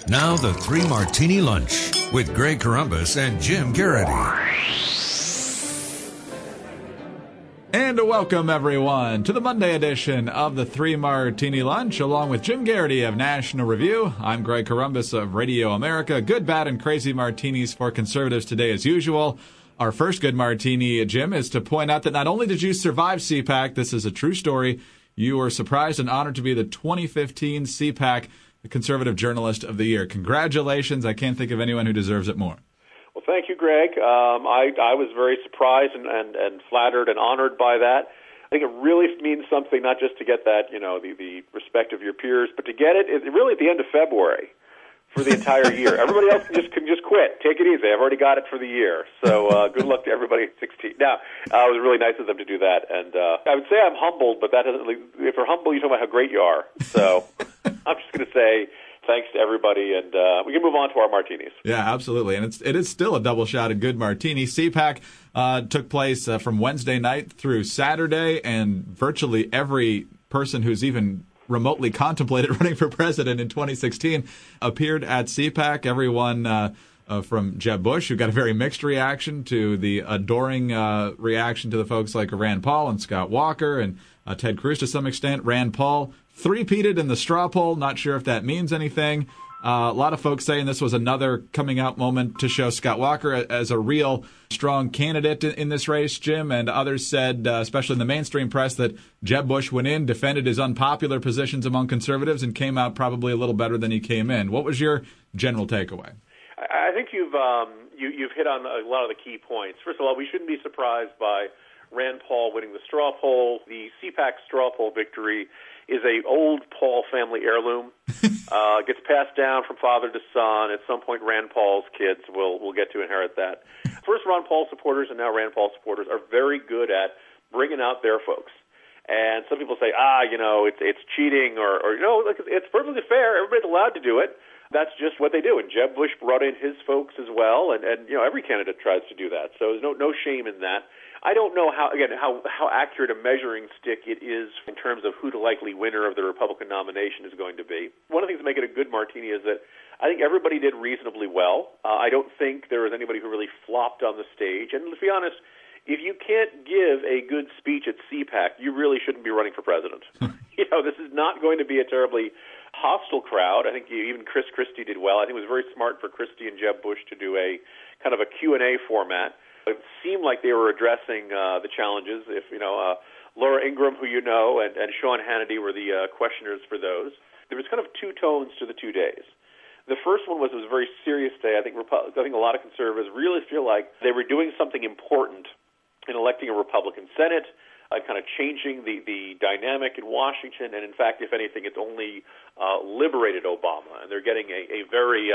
Now the Three Martini Lunch with Greg Corombos and Jim Garrity. And welcome, everyone, to the Monday edition of the Three Martini Lunch, along with Jim Garrity of National Review. I'm Greg Corombos of Radio America. Good, bad, and crazy martinis for conservatives today, as usual. Our first good martini, Jim, is to point out that not only did you survive CPAC, this is a true story, you were surprised and honored to be the 2015 CPAC Conservative Journalist of the Year. Congratulations. I can't think of anyone who deserves it more. Well, thank you, Greg. I was very surprised and flattered and honored by that. I think it really means something, not just to get that, the respect of your peers, but to get it really at the end of February for the entire year. Everybody else can just quit. Take it easy. I've already got it for the year. So good luck to everybody at 16. Now, it was really nice of them to do that. And I would say I'm humbled, but that doesn't. If you're humble, you talk about how great you are. So I'm just going to say thanks to everybody, and we can move on to our martinis. Yeah, absolutely. And it is still a double-shotted good martini. CPAC took place from Wednesday night through Saturday, and virtually every person who's even remotely contemplated running for president in 2016 appeared at CPAC. Everyone from Jeb Bush, who got a very mixed reaction, to the adoring reaction to the folks like Rand Paul and Scott Walker and Ted Cruz to some extent. Rand Paul three-peated in the straw poll. Not sure if that means anything. A lot of folks saying this was another coming out moment to show Scott Walker as a real strong candidate in this race, Jim. And others said, especially in the mainstream press, that Jeb Bush went in, defended his unpopular positions among conservatives, and came out probably a little better than he came in. What was your general takeaway? I think you've hit on a lot of the key points. First of all, we shouldn't be surprised by Rand Paul winning the straw poll. The CPAC straw poll victory is a old Paul family heirloom. Gets passed down from father to son. At some point, Rand Paul's kids will get to inherit that. First, Ron Paul supporters and now Rand Paul supporters are very good at bringing out their folks. And some people say, it's cheating, or it's perfectly fair. Everybody's allowed to do it. That's just what they do. And Jeb Bush brought in his folks as well, and every candidate tries to do that. So there's no shame in that. I don't know how accurate a measuring stick it is in terms of who the likely winner of the Republican nomination is going to be. One of the things that make it a good martini is that I think everybody did reasonably well. I don't think there was anybody who really flopped on the stage. And let's be honest, if you can't give a good speech at CPAC, you really shouldn't be running for president. This is not going to be a terribly hostile crowd. I think even Chris Christie did well. I think it was very smart for Christie and Jeb Bush to do a kind of a Q&A format. It seemed like they were addressing the challenges. If Laura Ingraham, who you know, and Sean Hannity were the questioners for those. There was kind of two tones to the 2 days. The first one was it was a very serious day. I think a lot of conservatives really feel like they were doing something important in electing a Republican Senate, kind of changing the dynamic in Washington. And in fact, if anything, it's only liberated Obama, and they're getting a very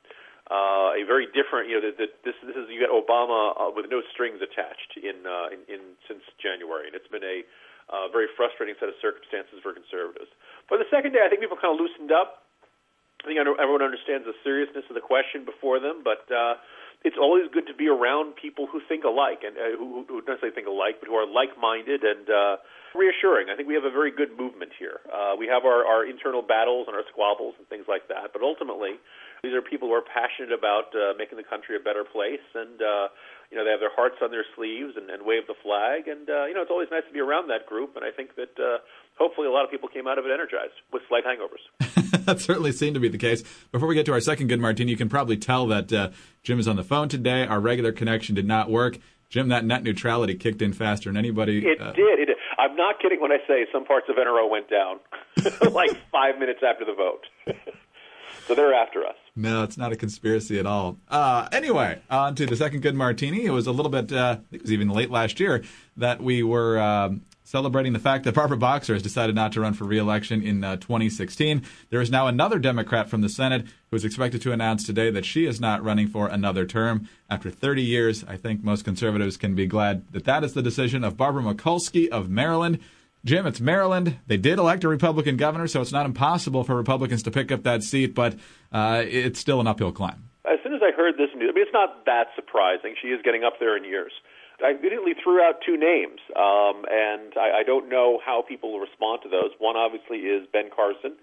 different, this is you get Obama with no strings attached since January, and it's been a very frustrating set of circumstances for conservatives. But the second day, I think people kind of loosened up. I think everyone understands the seriousness of the question before them, but it's always good to be around people who think alike, and who don't necessarily think alike, but who are like-minded and reassuring. I think we have a very good movement here. We have our internal battles and our squabbles and things like that, but ultimately, these are people who are passionate about making the country a better place, and they have their hearts on their sleeves and wave the flag, and it's always nice to be around that group, and I think that hopefully a lot of people came out of it energized with slight hangovers. That certainly seemed to be the case. Before we get to our second good martini, you can probably tell that Jim is on the phone today. Our regular connection did not work. Jim, that net neutrality kicked in faster than anybody. It did. I'm not kidding when I say some parts of NRO went down like 5 minutes after the vote. So they're after us. No, it's not a conspiracy at all. Anyway, on to the second good martini. It was a little bit, I think it was even late last year, that we were celebrating the fact that Barbara Boxer has decided not to run for re-election in 2016. There is now another Democrat from the Senate who is expected to announce today that she is not running for another term. After 30 years, I think most conservatives can be glad that that is the decision of Barbara Mikulski of Maryland. Jim, it's Maryland. They did elect a Republican governor, so it's not impossible for Republicans to pick up that seat, but it's still an uphill climb. As soon as I heard this news, it's not that surprising. She is getting up there in years. I immediately threw out two names, and I don't know how people will respond to those. One, obviously, is Ben Carson,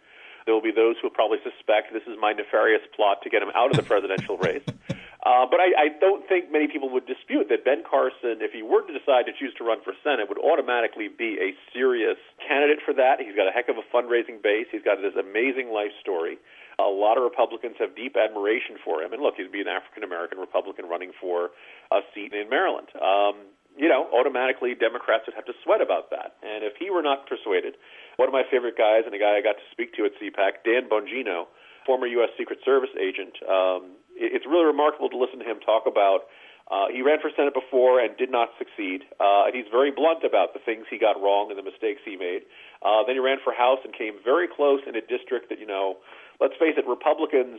There will be those who will probably suspect this is my nefarious plot to get him out of the presidential race. But I don't think many people would dispute that Ben Carson, if he were to decide to choose to run for Senate, would automatically be a serious candidate for that. He's got a heck of a fundraising base. He's got this amazing life story. A lot of Republicans have deep admiration for him. And look, he'd be an African-American Republican running for a seat in Maryland. Automatically Democrats would have to sweat about that. And if he were not persuaded, one of my favorite guys and a guy I got to speak to at CPAC, Dan Bongino, former U.S. Secret Service agent, it's really remarkable to listen to him talk about he ran for Senate before and did not succeed. And he's very blunt about the things he got wrong and the mistakes he made. Then he ran for House and came very close in a district that, let's face it, Republicans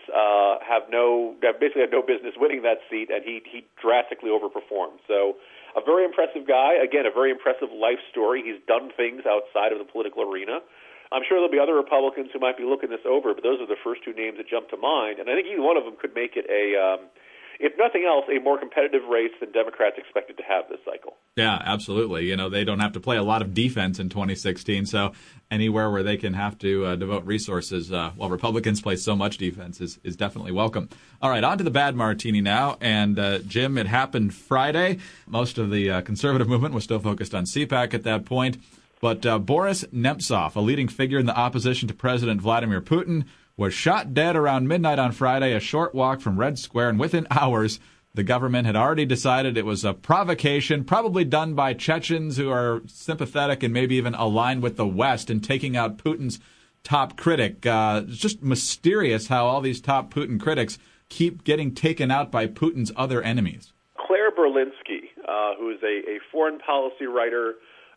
basically had no business winning that seat, and he drastically overperformed. So a very impressive guy. Again, a very impressive life story. He's done things outside of the political arena. I'm sure there'll be other Republicans who might be looking this over, but those are the first two names that jump to mind. And I think either one of them could make it if nothing else, a more competitive race than Democrats expected to have this cycle. Yeah, absolutely. They don't have to play a lot of defense in 2016, so anywhere where they can have to devote resources while Republicans play so much defense is definitely welcome. All right, on to the bad martini now. And, Jim, it happened Friday. Most of the conservative movement was still focused on CPAC at that point. But Boris Nemtsov, a leading figure in the opposition to President Vladimir Putin, was shot dead around midnight on Friday, a short walk from Red Square, and within hours, the government had already decided it was a provocation, probably done by Chechens who are sympathetic and maybe even aligned with the West in taking out Putin's top critic. It's just mysterious how all these top Putin critics keep getting taken out by Putin's other enemies. Claire Berlinski, who is a foreign policy writer,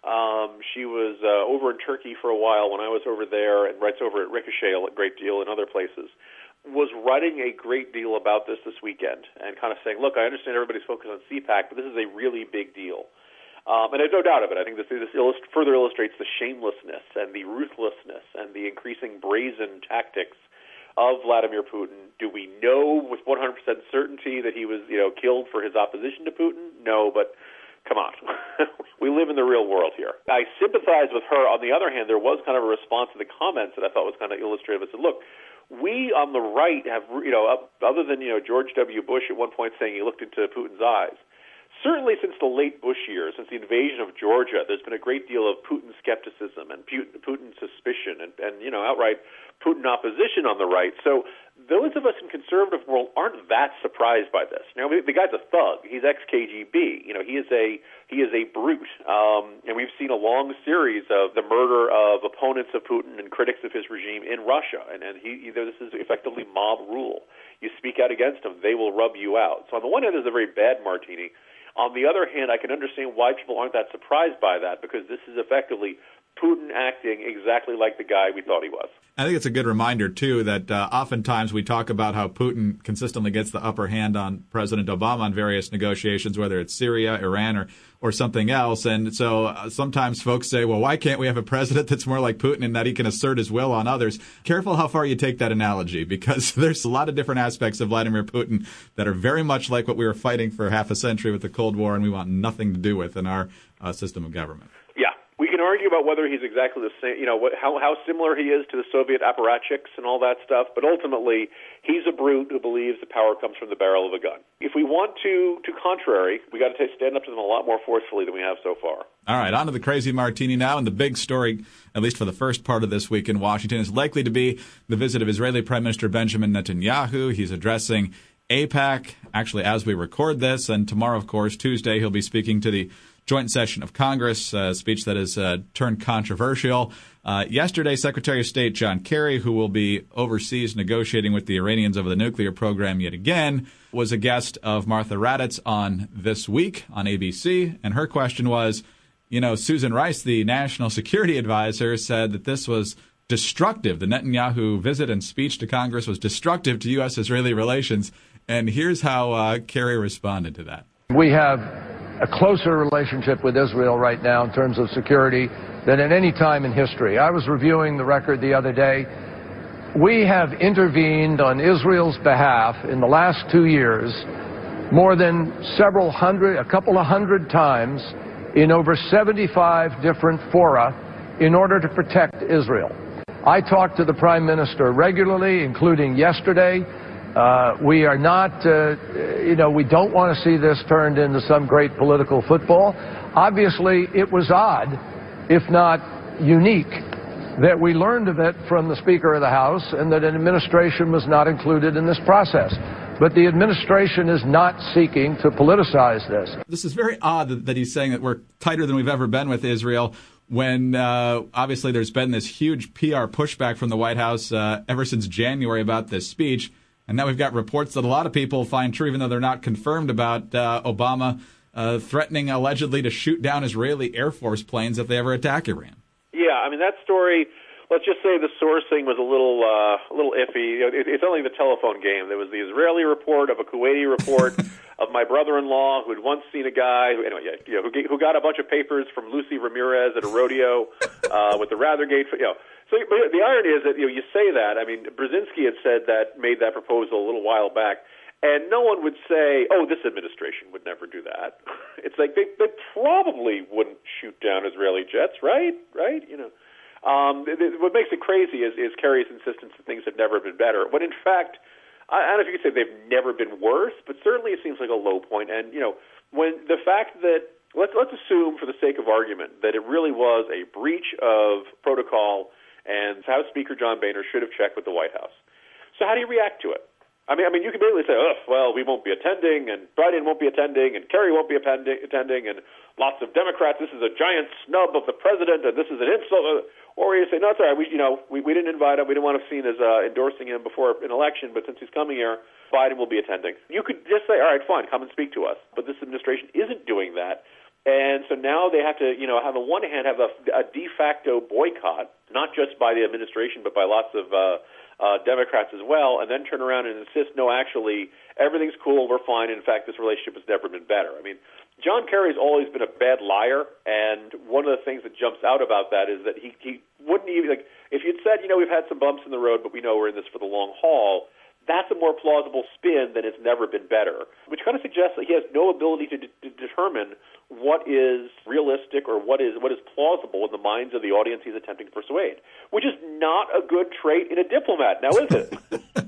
she was over in Turkey for a while when I was over there, and writes over at Ricochet a great deal in other places, was writing a great deal about this weekend and kind of saying, look, I understand everybody's focused on CPAC, but this is a really big deal. And there's no doubt of it. I think this further illustrates the shamelessness and the ruthlessness and the increasing brazen tactics of Vladimir Putin. Do we know with 100% certainty that he was, killed for his opposition to Putin? No, but come on. We live in the real world here. I sympathize with her. On the other hand, there was kind of a response to the comments that I thought was kind of illustrative. I said, look, we on the right have, other than, George W. Bush at one point saying he looked into Putin's eyes, certainly since the late Bush years, since the invasion of Georgia, there's been a great deal of Putin skepticism and Putin suspicion and outright Putin opposition on the right. So those of us in conservative world aren't that surprised by this. Now, the guy's a thug. He's ex-KGB. He is a brute. And we've seen a long series of the murder of opponents of Putin and critics of his regime in Russia. And this is effectively mob rule. You speak out against them, they will rub you out. So on the one hand, there's a very bad martini. On the other hand, I can understand why people aren't that surprised by that, because this is effectively Putin acting exactly like the guy we thought he was. I think it's a good reminder, too, that oftentimes we talk about how Putin consistently gets the upper hand on President Obama on various negotiations, whether it's Syria, Iran, or something else. And so sometimes folks say, well, why can't we have a president that's more like Putin in that he can assert his will on others? Careful how far you take that analogy, because there's a lot of different aspects of Vladimir Putin that are very much like what we were fighting for half a century with the Cold War and we want nothing to do with in our system of government. We can argue about whether he's exactly the same, how similar he is to the Soviet apparatchiks and all that stuff, but ultimately he's a brute who believes the power comes from the barrel of a gun. If we want to contrary, we got to stand up to them a lot more forcefully than we have so far. All right, on to the crazy martini now, and the big story, at least for the first part of this week in Washington, is likely to be the visit of Israeli Prime Minister Benjamin Netanyahu. He's addressing AIPAC, actually, as we record this, and tomorrow, of course, Tuesday, he'll be speaking to the joint session of Congress, a speech that has turned controversial. Yesterday, Secretary of State John Kerry, who will be overseas negotiating with the Iranians over the nuclear program yet again, was a guest of Martha Raddatz on This Week on ABC. And her question was, Susan Rice, the national security advisor, said that this was destructive. The Netanyahu visit and speech to Congress was destructive to U.S.-Israeli relations. And here's how Kerry responded to that. We have a closer relationship with Israel right now in terms of security than at any time in history. I was reviewing the record the other day. We have intervened on Israel's behalf in the last 2 years more than a couple of hundred times in over 75 different fora in order to protect Israel. I talk to the Prime Minister regularly, including yesterday. We are not, we don't want to see this turned into some great political football. Obviously, it was odd, if not unique, that we learned of it from the Speaker of the House and that an administration was not included in this process. But the administration is not seeking to politicize this. This is very odd that he's saying that we're tighter than we've ever been with Israel when obviously there's been this huge PR pushback from the White House ever since January about this speech. And now we've got reports that a lot of people find true, even though they're not confirmed, about Obama threatening allegedly to shoot down Israeli Air Force planes if they ever attack Iran. Yeah, I mean, that story, let's just say the sourcing was a little iffy. It's only the telephone game. There was the Israeli report of a Kuwaiti report of my brother-in-law who had once seen a guy who got a bunch of papers from Lucy Ramirez at a rodeo with the Rathergate. So but the irony is that you say that. I mean, Brzezinski had made that proposal a little while back, and no one would say, "Oh, this administration would never do that." It's like they probably wouldn't shoot down Israeli jets, right? Right? What makes it crazy is Kerry's insistence that things have never been better, when in fact, I don't know if you could say they've never been worse, but certainly it seems like a low point. And when the fact that let's assume, for the sake of argument, that it really was a breach of protocol, and House Speaker John Boehner should have checked with the White House. So how do you react to it? I mean, you can basically say, well, we won't be attending, and Biden won't be attending, and Kerry won't be attending, and lots of Democrats. This is a giant snub of the president, and this is an insult. Or you say, no, it's all right. We didn't invite him. We didn't want to be seen as endorsing him before an election, but since he's coming here, Biden will be attending. You could just say, all right, fine, come and speak to us. But this administration isn't doing that. And so now they have to, have on one hand, have a de facto boycott, not just by the administration, but by lots of Democrats as well, and then turn around and insist, no, actually, everything's cool, we're fine. In fact, this relationship has never been better. I mean, John Kerry's always been a bad liar, and one of the things that jumps out about that is that he wouldn't even, if you'd said, we've had some bumps in the road, but we know we're in this for the long haul, that's a more plausible spin than it's never been better, which kind of suggests that he has no ability to determine what is realistic or what is plausible in the minds of the audience he's attempting to persuade, which is not a good trait in a diplomat, now is it?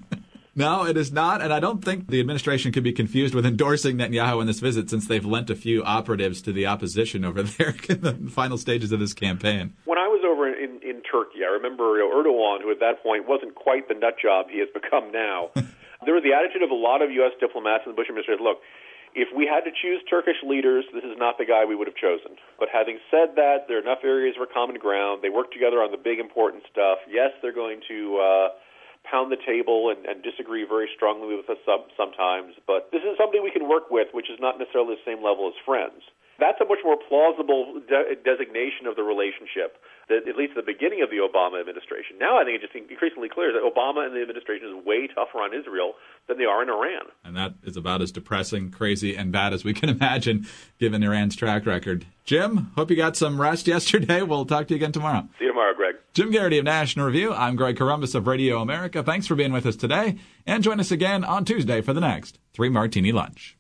No, it is not, and I don't think the administration could be confused with endorsing Netanyahu in this visit, since they've lent a few operatives to the opposition over there in the final stages of this campaign. When I was over in Turkey, I remember Erdogan, who at that point wasn't quite the nut job he has become now. There was the attitude of a lot of U.S. diplomats in the Bush administration, look, if we had to choose Turkish leaders, this is not the guy we would have chosen. But having said that, there are enough areas for common ground. They work together on the big, important stuff. Yes, they're going to pound the table and disagree very strongly with us sometimes, but this is somebody we can work with, which is not necessarily the same level as friends. That's a much more plausible designation of the relationship, that at least at the beginning of the Obama administration. Now I think it's just increasingly clear that Obama and the administration is way tougher on Israel than they are in Iran. And that is about as depressing, crazy, and bad as we can imagine, given Iran's track record. Jim, hope you got some rest yesterday. We'll talk to you again tomorrow. See you tomorrow, Greg. Jim Garrity of National Review. I'm Greg Corombos of Radio America. Thanks for being with us today, and join us again on Tuesday for the next 3 Martini Lunch.